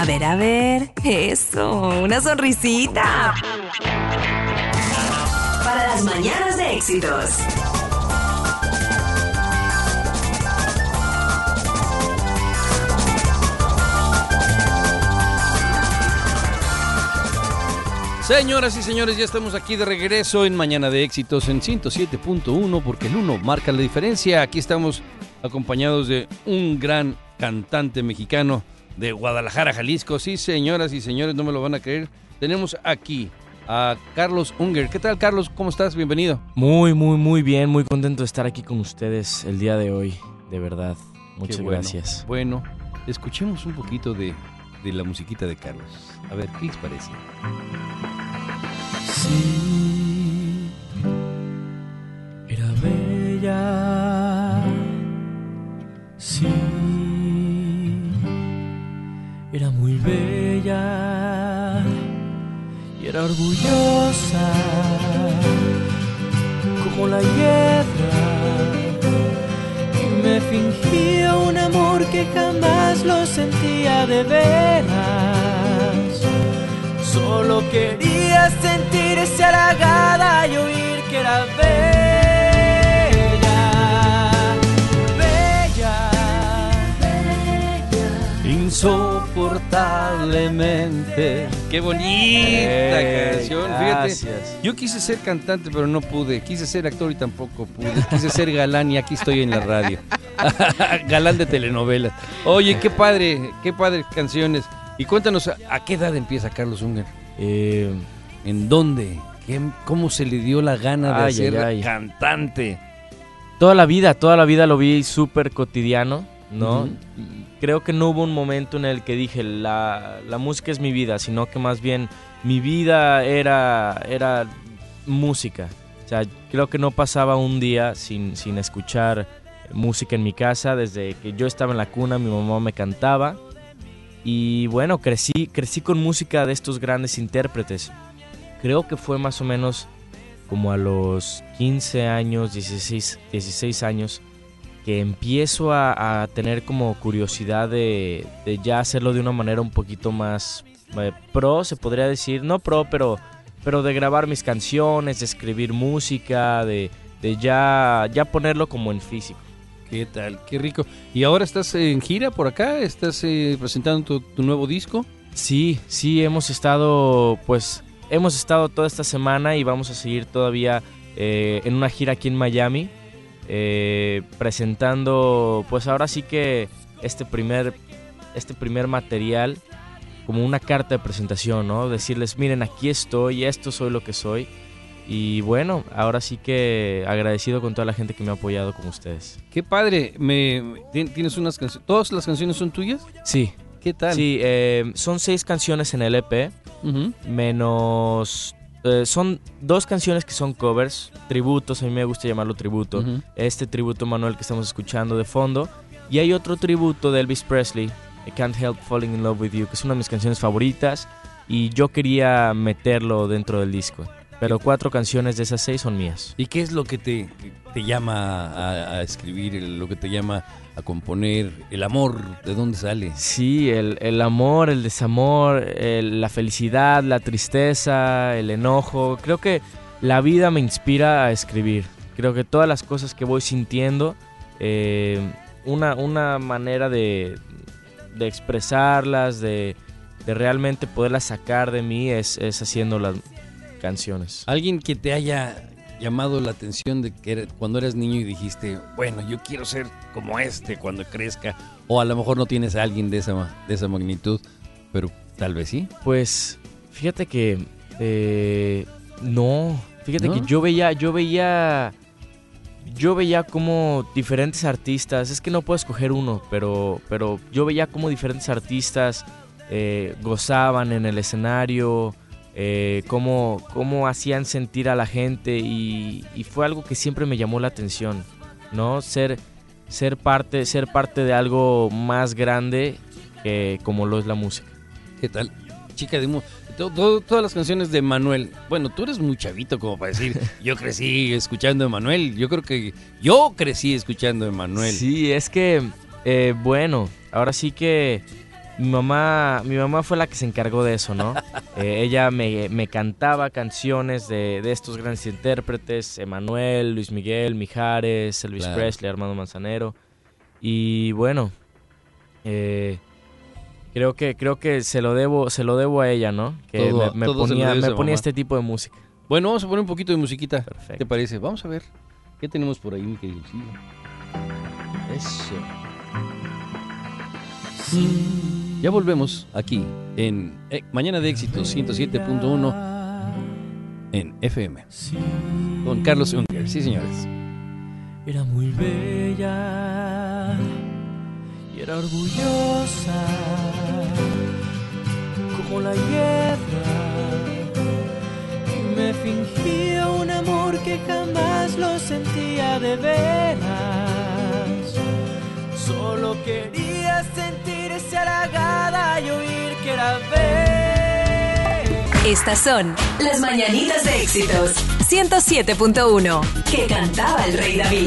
A ver, eso, una sonrisita. Para las mañanas de éxitos. Señoras y señores, ya estamos aquí de regreso en Mañana de Éxitos en 107.1, porque el 1 marca la diferencia. Aquí estamos acompañados de un gran cantante mexicano de Guadalajara, Jalisco. Sí, señoras y señores, no me lo van a creer. Tenemos aquí a Carlos Unger. ¿Qué tal, Carlos? ¿Cómo estás? Bienvenido. Muy bien, muy contento de estar aquí con ustedes el día de hoy, de verdad. Muchas gracias. Bueno, escuchemos un poquito de la musiquita de Carlos. A ver, ¿qué les parece? Sí, era bella, sí, era muy bella y era orgullosa como la hiedra y me fingía un amor que jamás lo sentía de veras. Solo quería sentirse halagada y oír que era bella, insoportablemente. ¡Qué bonita canción! Gracias. Fíjate, yo quise ser cantante, pero no pude. Quise ser actor y tampoco pude. Quise ser galán y aquí estoy en la radio. Galán de telenovelas. Oye, qué padre canciones. Y cuéntanos, ¿a qué edad empieza Carlos Unger? ¿En dónde? ¿Cómo se le dio la gana de ser cantante? Toda la vida lo vi súper cotidiano, ¿no? Uh-huh. Creo que no hubo un momento en el que dije, la música es mi vida, sino que más bien mi vida era música. O sea, creo que no pasaba un día sin escuchar música en mi casa. Desde que yo estaba en la cuna, mi mamá me cantaba. Y bueno, crecí con música de estos grandes intérpretes. Creo que fue más o menos como a los 15 años, 16 años, que empiezo a tener como curiosidad de ya hacerlo de una manera un poquito más pro, se podría decir. No pro, pero de grabar mis canciones, de escribir música, de ya ponerlo como en físico. ¿Qué tal? Qué rico. ¿Y ahora estás en gira por acá? ¿Estás presentando tu nuevo disco? Sí, hemos estado toda esta semana y vamos a seguir todavía en una gira aquí en Miami, presentando, pues ahora sí que este primer material como una carta de presentación, ¿no? Decirles, miren, aquí estoy, esto soy lo que soy. Y bueno, ahora sí que agradecido con toda la gente que me ha apoyado con ustedes. ¡Qué padre! ¿Tienes unas canciones? ¿Todas las canciones son tuyas? Sí. ¿Qué tal? Sí, son 6 canciones en el EP, uh-huh. Menos... son 2 canciones que son covers, tributos, a mí me gusta llamarlo tributo. Uh-huh. Este tributo a Manuel que estamos escuchando de fondo. Y hay otro tributo de Elvis Presley, I Can't Help Falling in Love With You, que es una de mis canciones favoritas. Y yo quería meterlo dentro del disco. Pero 4 canciones de esas 6 son mías. ¿Y qué es lo que te llama a escribir, lo que te llama a componer? ¿El amor de dónde sale? Sí, el amor, el desamor, la felicidad, la tristeza, el enojo. Creo que la vida me inspira a escribir. Creo que todas las cosas que voy sintiendo, una manera de expresarlas, de realmente poderlas sacar de mí es haciendo las canciones. ¿Alguien que te haya llamado la atención de que cuando eras niño y dijiste, bueno, yo quiero ser como cuando crezca? O a lo mejor no tienes a alguien de esa magnitud, pero tal vez sí. Pues fíjate que no. Fíjate que yo veía como diferentes artistas, es que no puedo escoger uno, pero yo veía como diferentes artistas gozaban en el escenario, cómo hacían sentir a la gente y fue algo que siempre me llamó la atención, ¿no? Ser parte de algo más grande que como lo es la música. ¿Qué tal? Chica de todas las canciones de Manuel. Bueno, tú eres muy chavito como para decir, yo crecí escuchando a Manuel. Yo creo que yo crecí escuchando a Manuel. Sí, es que, bueno, ahora sí que Mi mamá fue la que se encargó de eso, ¿no? Ella me cantaba canciones de estos grandes intérpretes, Emanuel, Luis Miguel, Mijares, Elvis Presley, Armando Manzanero. Y bueno, creo que se lo debo a ella, ¿no? Que me ponía este tipo de música. Bueno, vamos a poner un poquito de musiquita. Perfecto. ¿Te parece? Vamos a ver qué tenemos por ahí, mi querido. Eso. Ya volvemos aquí en Mañana de Éxitos 107.1 en FM con Carlos Unger. Sí, señores. Era muy bella y era orgullosa como la hierba, y me fingía un amor que jamás lo sentía de veras. Solo quería sentirse halagada y oír que era bella. Estas son las mañanitas de Éxitos 107.1 que cantaba el Rey David.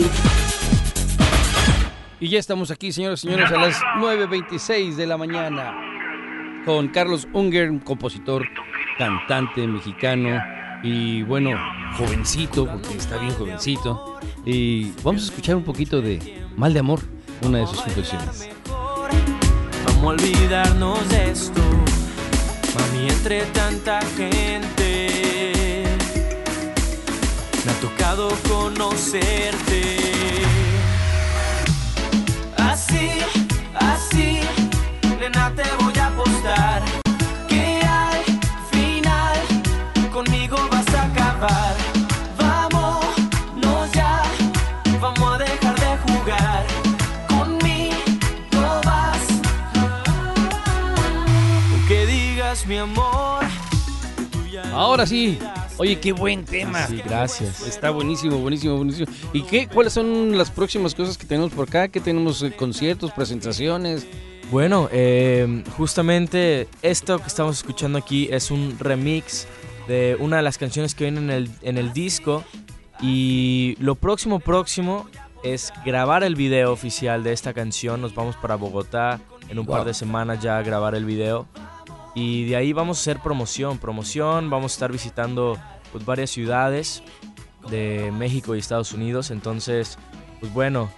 Y ya estamos aquí, señoras y señores, a las 9:26 de la mañana con Carlos Unger, compositor, cantante mexicano y bueno, jovencito, porque está bien jovencito. Y vamos a escuchar un poquito de Mal de Amor, una de sus composiciones. Vamos a olvidarnos de esto, mami, entre tanta gente. Me ha tocado conocerte. Así, nena, te voy a apostar que al final conmigo vas a acabar. Vámonos ya, vamos a dejar de jugar. Conmigo vas, aunque digas mi amor. Ahora sí. Oye, qué buen tema. Sí, gracias. Está buenísimo. ¿Y cuáles son las próximas cosas que tenemos por acá? ¿Qué tenemos? ¿Conciertos, presentaciones? Bueno, justamente esto que estamos escuchando aquí es un remix de una de las canciones que viene en el disco. Y lo próximo es grabar el video oficial de esta canción. Nos vamos para Bogotá en un par de semanas ya a grabar el video. Y de ahí vamos a hacer promoción. Vamos a estar visitando pues, varias ciudades de México y Estados Unidos. Entonces, pues bueno,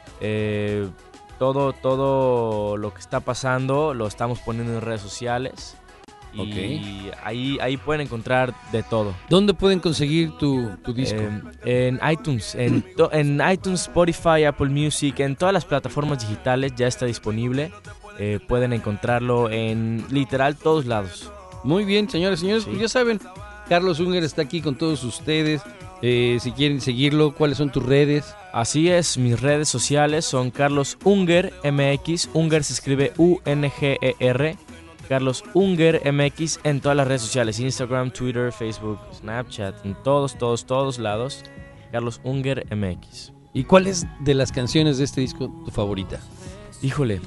todo lo que está pasando lo estamos poniendo en redes sociales. Y ahí pueden encontrar de todo. ¿Dónde pueden conseguir tu disco? En iTunes, en iTunes, Spotify, Apple Music, en todas las plataformas digitales ya está disponible. Pueden encontrarlo en literal todos lados. Muy bien, señores, Sí. pues ya saben, Carlos Unger está aquí con todos ustedes. Si quieren seguirlo, ¿cuáles son tus redes? Así es, mis redes sociales son Carlos Unger MX. Unger se escribe UNGER. Carlos Unger MX en todas las redes sociales: Instagram, Twitter, Facebook, Snapchat, en todos lados. Carlos Unger MX. ¿Y cuál es de las canciones de este disco tu favorita? Híjole,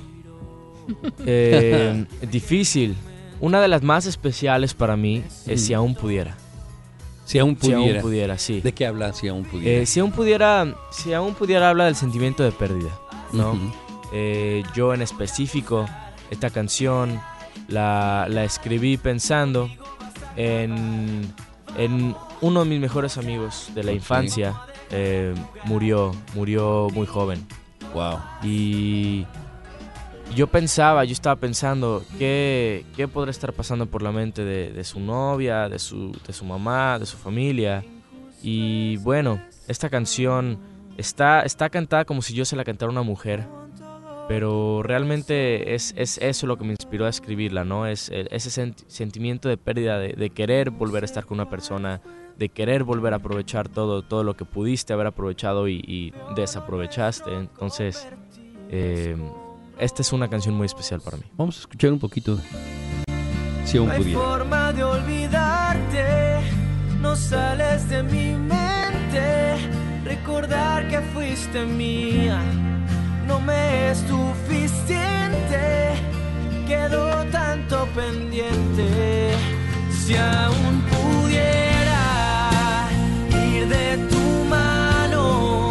difícil. Una de las más especiales para mí es Si aún pudiera. Si aún pudiera. Si aún pudiera, sí. ¿De qué habla Si aún pudiera? Si aún pudiera habla del sentimiento de pérdida, ¿no? Uh-huh. Yo en específico, esta canción la escribí pensando en uno de mis mejores amigos de la infancia. Murió muy joven. Wow. Y yo estaba pensando qué podrá estar pasando por la mente de su novia, de su mamá, de su familia. Y bueno, esta canción está cantada como si yo se la cantara a una mujer, pero realmente es eso lo que me inspiró a escribirla, ¿no? Es ese sentimiento de pérdida, de querer volver a estar con una persona, de querer volver a aprovechar todo lo que pudiste haber aprovechado y desaprovechaste. Entonces, esta es una canción muy especial para mí. Vamos a escuchar un poquito de Si aún pudiera. No hay forma de olvidarte, no sales de mi mente. Recordar que fuiste mía no me es suficiente. Quedó tanto pendiente. Si aún pudiera ir de tu mano,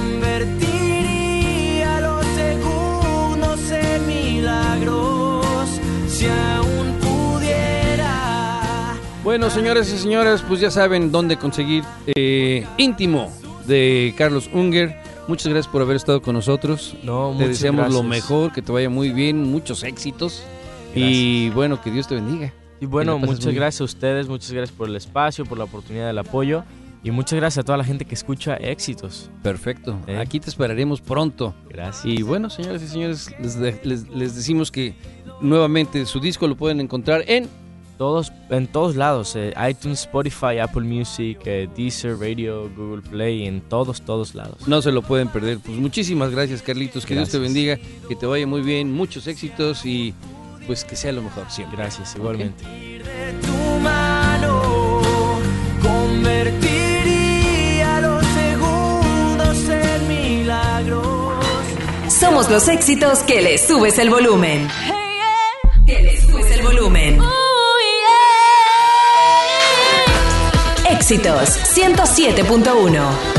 convertiría los segundos en milagros. Bueno, señores y señoras, pues ya saben dónde conseguir Íntimo de Carlos Unger. Muchas gracias por haber estado con nosotros. No, te deseamos gracias. lo mejor, que te vaya muy bien, muchos éxitos. Gracias. Y bueno, que Dios te bendiga. Y bueno, muchas gracias a ustedes, muchas gracias por el espacio, por la oportunidad del apoyo. Y muchas gracias a toda la gente que escucha Éxitos. Perfecto. Aquí te esperaremos pronto. Gracias. Y bueno, señores y señores, les decimos que nuevamente su disco lo pueden encontrar en todos lados. iTunes, Spotify, Apple Music, Deezer, Radio, Google Play, en todos lados. No se lo pueden perder. Pues muchísimas gracias, Carlitos. Que Gracias. Dios te bendiga, que te vaya muy bien, muchos éxitos y pues que sea lo mejor siempre. Gracias, igualmente. De tu mano convertiría los segundos en milagros. Somos los éxitos que le subes el volumen. Que le subes el volumen. Éxitos 107.1.